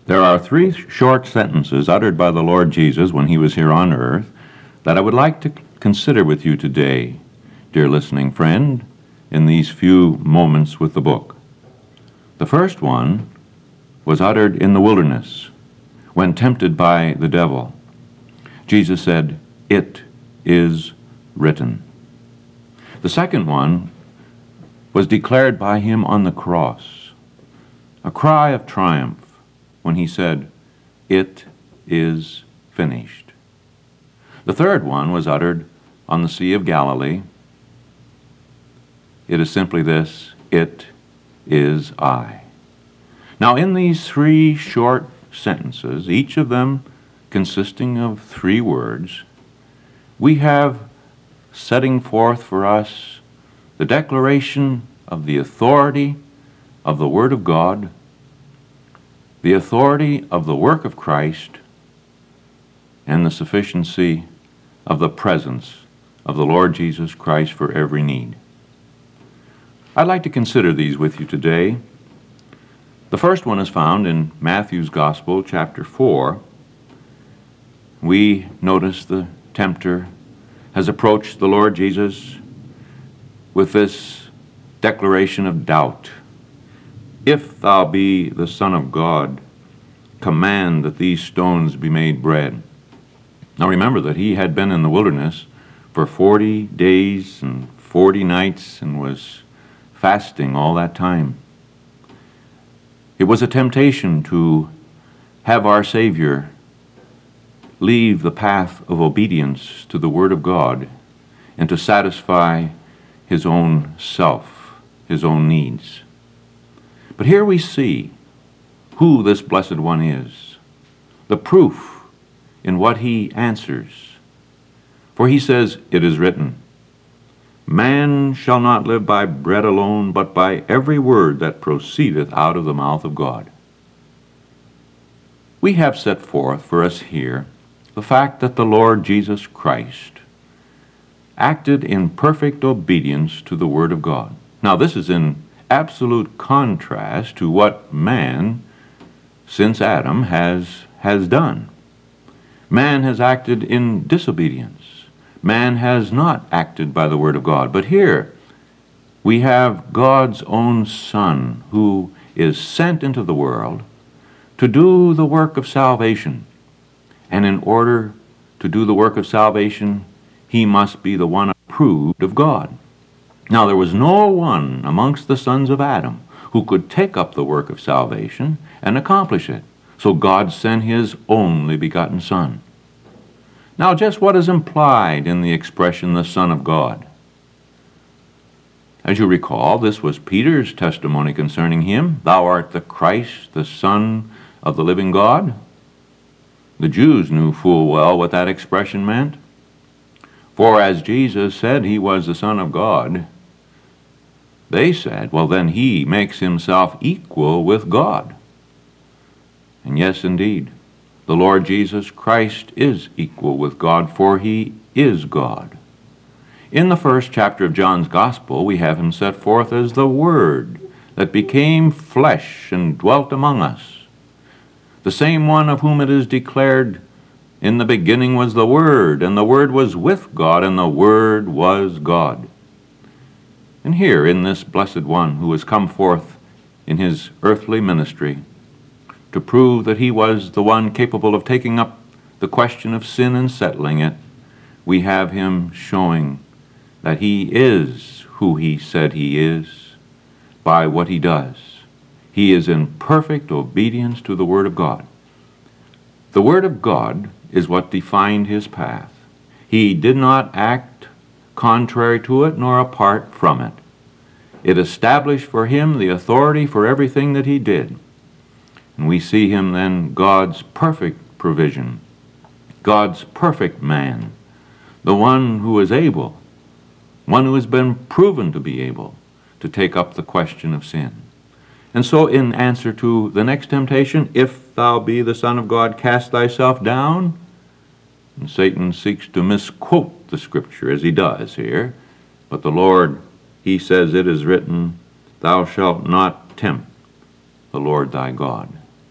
There are three short sentences uttered by the Lord Jesus when he was here on earth that I would like to consider with you today, dear listening friend, in these few moments with the book. The first one was uttered in the wilderness when tempted by the devil. Jesus said, "It is written." The second one was declared by him on the cross, a cry of triumph when he said, "It is finished." The third one was uttered on the Sea of Galilee. It is simply this: "It is I." Now, in these three short sentences, each of them consisting of three words, we have setting forth for us the declaration of the authority of the Word of God, the authority of the work of Christ, and the sufficiency of the presence of the Lord Jesus Christ for every need. I'd like to consider these with you today. The first one is found in Matthew's Gospel, chapter 4. We notice the tempter has approached the Lord Jesus with this declaration of doubt. "If thou be the Son of God, command that these stones be made bread." Now remember that he had been in the wilderness for 40 days and 40 nights and was fasting all that time. It was a temptation to have our Savior leave the path of obedience to the Word of God and to satisfy his own self, his own needs. But here we see who this Blessed One is, the proof in what he answers. For he says, "It is written, man shall not live by bread alone, but by every word that proceedeth out of the mouth of God." We have set forth for us here the fact that the Lord Jesus Christ acted in perfect obedience to the Word of God. Now, this is in absolute contrast to what man, since Adam, has done. Man has acted in disobedience. Man has not acted by the Word of God. But here we have God's own Son, who is sent into the world to do the work of salvation. And in order to do the work of salvation, he must be the one approved of God. Now, there was no one amongst the sons of Adam who could take up the work of salvation and accomplish it. So God sent his only begotten Son. Now, just what is implied in the expression, the Son of God? As you recall, this was Peter's testimony concerning him. "Thou art the Christ, the Son of the living God." The Jews knew full well what that expression meant. For as Jesus said he was the Son of God, they said, well, then he makes himself equal with God. And yes, indeed, the Lord Jesus Christ is equal with God, for he is God. In the first chapter of John's Gospel, we have him set forth as the Word that became flesh and dwelt among us. The same one of whom it is declared, "In the beginning was the Word, and the Word was with God, and the Word was God." And here, in this Blessed One who has come forth in his earthly ministry to prove that he was the one capable of taking up the question of sin and settling it, we have him showing that he is who he said he is by what he does. He is in perfect obedience to the Word of God. The Word of God is what defined his path. He did not act contrary to it nor apart from it. It established for him the authority for everything that he did. And we see him then God's perfect provision, God's perfect man, the one who is able, one who has been proven to be able to take up the question of sin. And so in answer to the next temptation, "If thou be the Son of God, cast thyself down," and Satan seeks to misquote the Scripture as he does here, but the Lord, he says, "It is written, thou shalt not tempt the Lord thy God."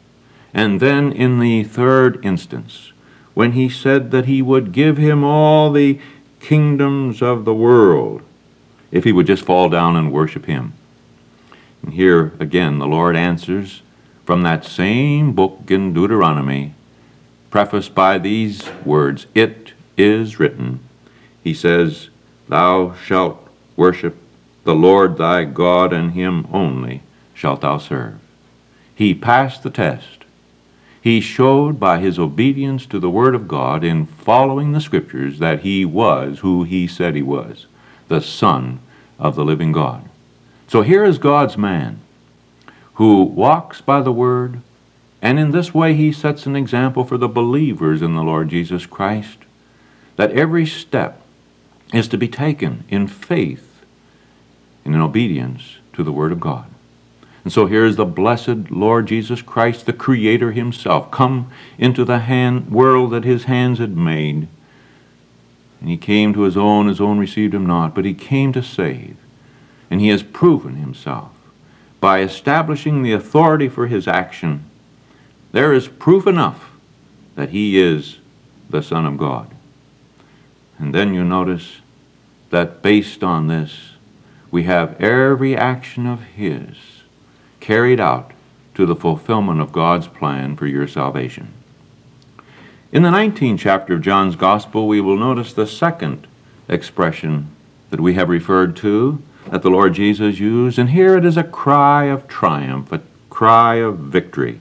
And then in the third instance, when he said that he would give him all the kingdoms of the world if he would just fall down and worship him. And here again the Lord answers from that same book in Deuteronomy, prefaced by these words, "It is written." He says, "Thou shalt worship the Lord thy God, and him only shalt thou serve." He passed the test. He showed by his obedience to the Word of God in following the Scriptures that he was who he said he was, the Son of the living God. So here is God's man who walks by the Word, and in this way he sets an example for the believers in the Lord Jesus Christ, that every step is to be taken in faith and in obedience to the Word of God. And so here is the blessed Lord Jesus Christ, the Creator himself, come into the world that his hands had made. And he came to his own received him not, but he came to save. And he has proven himself by establishing the authority for his action. There is proof enough that he is the Son of God. And then you notice that based on this, we have every action of his carried out to the fulfillment of God's plan for your salvation. In the 19th chapter of John's Gospel, we will notice the second expression that we have referred to, that the Lord Jesus used, and here it is a cry of triumph, a cry of victory.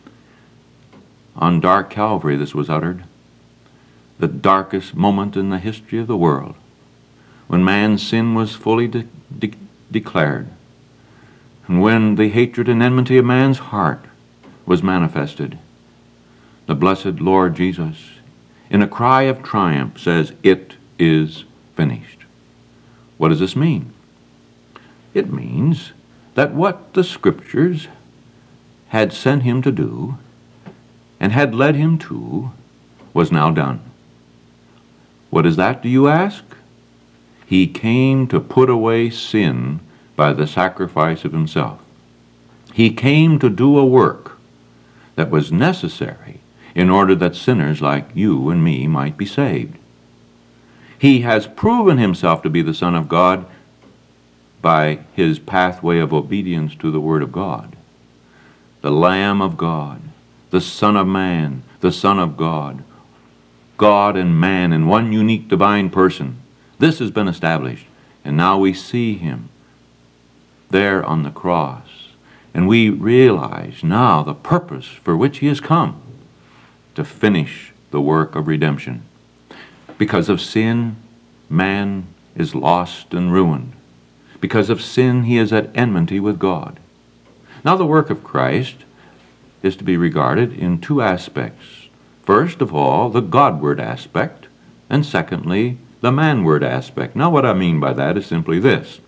On dark Calvary this was uttered, the darkest moment in the history of the world, when man's sin was fully declared, and when the hatred and enmity of man's heart was manifested. The blessed Lord Jesus, in a cry of triumph, says, "It is finished." What does this mean? It means that what the Scriptures had sent him to do and had led him to was now done. What is that, do you ask? He came to put away sin by the sacrifice of himself. He came to do a work that was necessary in order that sinners like you and me might be saved. He has proven himself to be the Son of God by his pathway of obedience to the Word of God. The Lamb of God, the Son of Man, the Son of God, God and man in one unique divine person. This has been established, and now we see him there on the cross, and we realize now the purpose for which he has come, to finish the work of redemption. Because of sin, man is lost and ruined. Because of sin, he is at enmity with God. Now the work of Christ is to be regarded in two aspects. First of all, the Godward aspect, and secondly, the manward aspect. Now what I mean by that is simply this.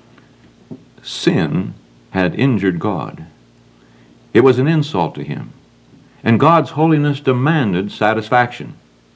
Sin had injured God. It was an insult to him. And God's holiness demanded satisfaction.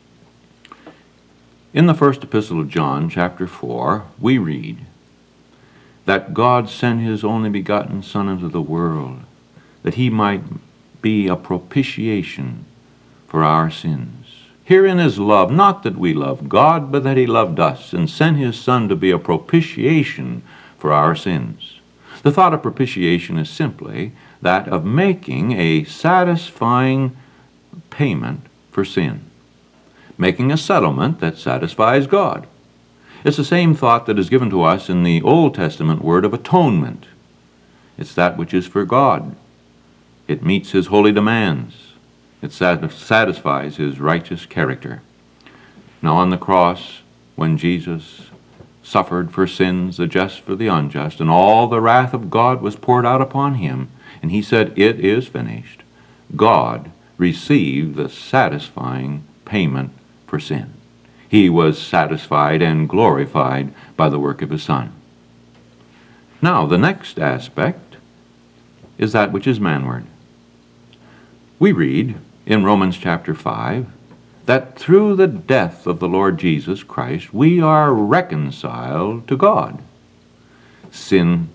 In the first epistle of John, chapter 4, we read that God sent his only begotten Son into the world, that he might be a propitiation for our sins. Herein is love, not that we love God, but that he loved us and sent his Son to be a propitiation for our sins. The thought of propitiation is simply that of making a satisfying payment for sin, making a settlement that satisfies God. It's the same thought that is given to us in the Old Testament word of atonement. It's that which is for God. It meets his holy demands. It satisfies his righteous character. Now on the cross, when Jesus suffered for sins, the just for the unjust, and all the wrath of God was poured out upon him, and he said, "It is finished," God received the satisfying payment for sin. He was satisfied and glorified by the work of his Son. Now, the next aspect is that which is manward. We read in Romans chapter 5 that through the death of the Lord Jesus Christ we are reconciled to God. Sin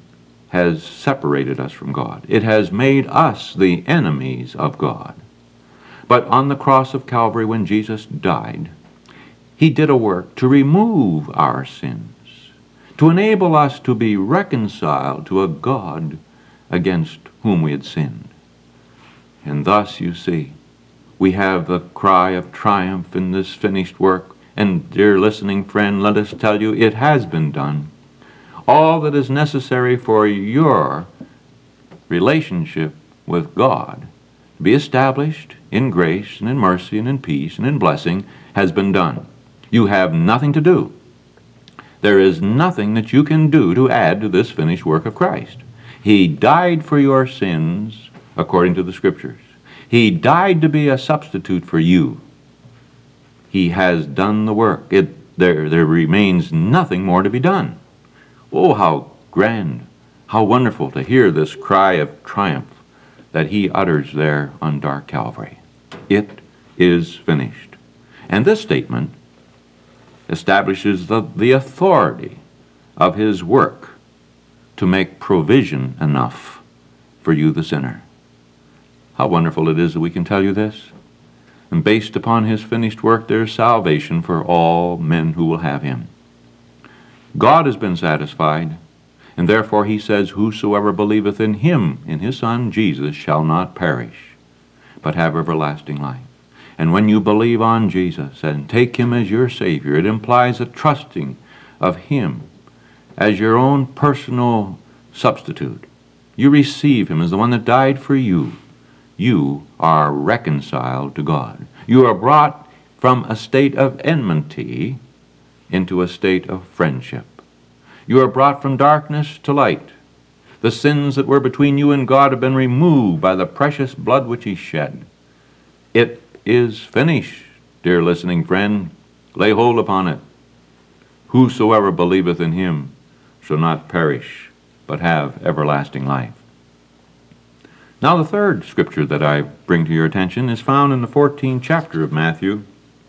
has separated us from God. It has made us the enemies of God. But on the cross of Calvary, when Jesus died, he did a work to remove our sins, to enable us to be reconciled to a God against whom we had sinned. And thus, you see, we have the cry of triumph in this finished work. And dear listening friend, let us tell you, it has been done. All that is necessary for your relationship with God to be established in grace and in mercy and in peace and in blessing has been done. You have nothing to do. There is nothing that you can do to add to this finished work of Christ. He died for your sins according to the Scriptures. He died to be a substitute for you. He has done the work. There remains nothing more to be done. Oh, how grand, how wonderful to hear this cry of triumph that he utters there on dark Calvary. It is finished. And this statement establishes the authority of his work to make provision enough for you, the sinner. How wonderful it is that we can tell you this. And based upon his finished work, there is salvation for all men who will have him. God has been satisfied, and therefore he says, whosoever believeth in him, in his Son Jesus, shall not perish, but have everlasting life. And when you believe on Jesus and take him as your Savior, it implies a trusting of him as your own personal substitute. You receive him as the one that died for you. You are reconciled to God. You are brought from a state of enmity into a state of friendship. You are brought from darkness to light. The sins that were between you and God have been removed by the precious blood which he shed. It is finished, dear listening friend. Lay hold upon it. Whosoever believeth in him shall not perish, but have everlasting life. Now the third scripture that I bring to your attention is found in the 14th chapter of Matthew,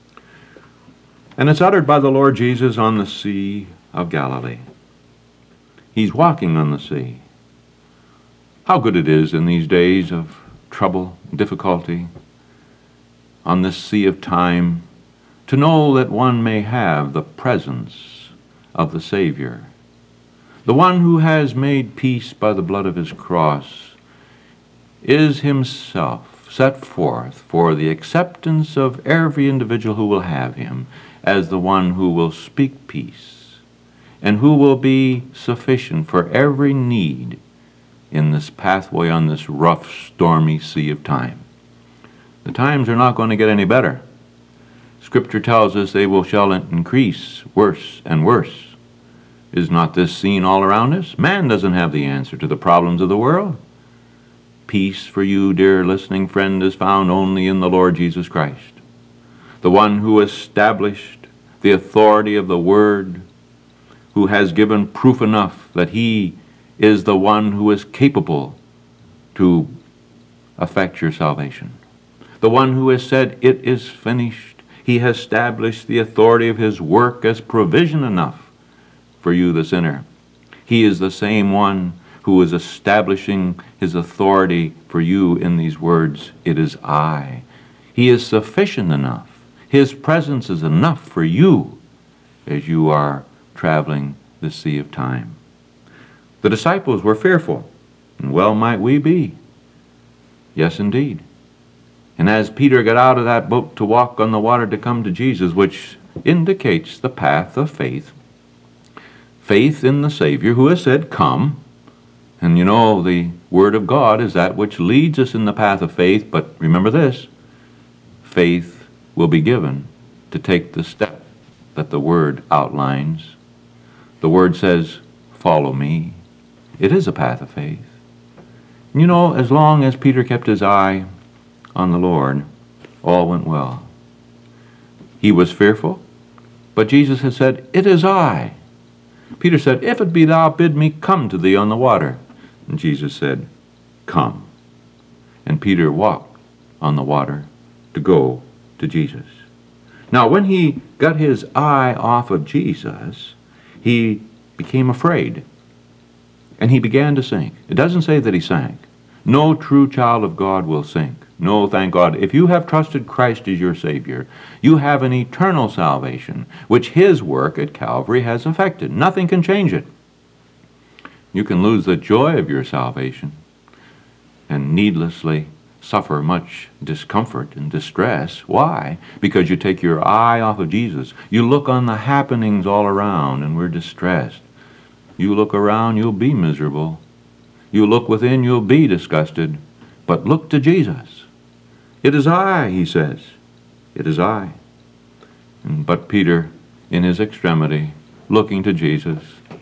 and it's uttered by the Lord Jesus on the Sea of Galilee. He's walking on the sea. How good it is in these days of trouble, difficulty, on this sea of time, to know that one may have the presence of the Savior, the one who has made peace by the blood of his cross, is himself set forth for the acceptance of every individual who will have him as the one who will speak peace and who will be sufficient for every need in this pathway on this rough, stormy sea of time. The times are not going to get any better. Scripture tells us they shall increase worse and worse. Is not this seen all around us? Man doesn't have the answer to the problems of the world. Peace for you, dear listening friend, is found only in the Lord Jesus Christ, the one who established the authority of the Word, who has given proof enough that he is the one who is capable to effect your salvation. The one who has said, it is finished. He has established the authority of his work as provision enough for you, the sinner. He is the same one who is establishing his authority for you in these words, it is I. He is sufficient enough. His presence is enough for you as you are traveling the sea of time. The disciples were fearful, and well might we be. Yes, indeed. And as Peter got out of that boat to walk on the water to come to Jesus, which indicates the path of faith, faith in the Savior who has said, come. And you know, the Word of God is that which leads us in the path of faith, but remember this, faith will be given to take the step that the Word outlines. The Word says, follow me. It is a path of faith. You know, as long as Peter kept his eye on the Lord, all went well. He was fearful, but Jesus had said, it is I. Peter said, if it be thou, bid me come to thee on the water. And Jesus said, come. And Peter walked on the water to go to Jesus. Now, when he got his eye off of Jesus, he became afraid. And he began to sink. It doesn't say that he sank. No true child of God will sink. No, thank God. If you have trusted Christ as your Savior, you have an eternal salvation, which his work at Calvary has effected. Nothing can change it. You can lose the joy of your salvation and needlessly suffer much discomfort and distress. Why? Because you take your eye off of Jesus. You look on the happenings all around and we're distressed. You look around, you'll be miserable. You look within, you'll be disgusted. But look to Jesus. It is I, he says. It is I. But Peter, in his extremity, looking to Jesus,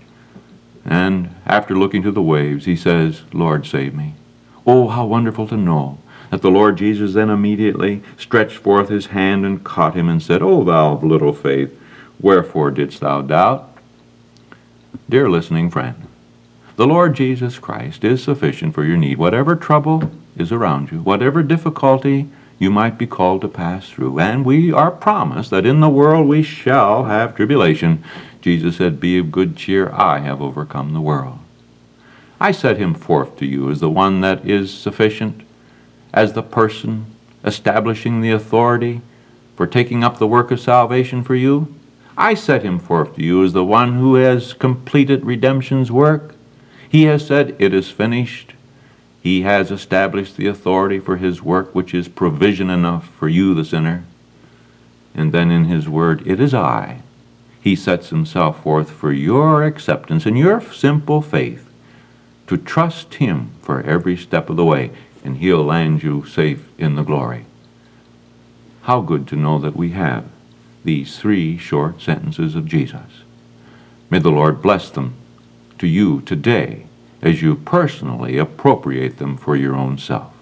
and after looking to the waves, he says, Lord, save me. Oh, how wonderful to know that the Lord Jesus then immediately stretched forth his hand and caught him and said, O thou of little faith, wherefore didst thou doubt? Dear listening friend, the Lord Jesus Christ is sufficient for your need. Whatever trouble is around you, whatever difficulty you might be called to pass through, and we are promised that in the world we shall have tribulation. Jesus said, be of good cheer, I have overcome the world. I set him forth to you as the one that is sufficient, as the person establishing the authority for taking up the work of salvation for you. I set him forth to you as the one who has completed redemption's work. He has said, it is finished. He has established the authority for his work, which is provision enough for you, the sinner. And then in his word, it is I. He sets himself forth for your acceptance and your simple faith to trust him for every step of the way, and he'll land you safe in the glory. How good to know that we have these 3 short sentences of Jesus. May the Lord bless them to you today as you personally appropriate them for your own self.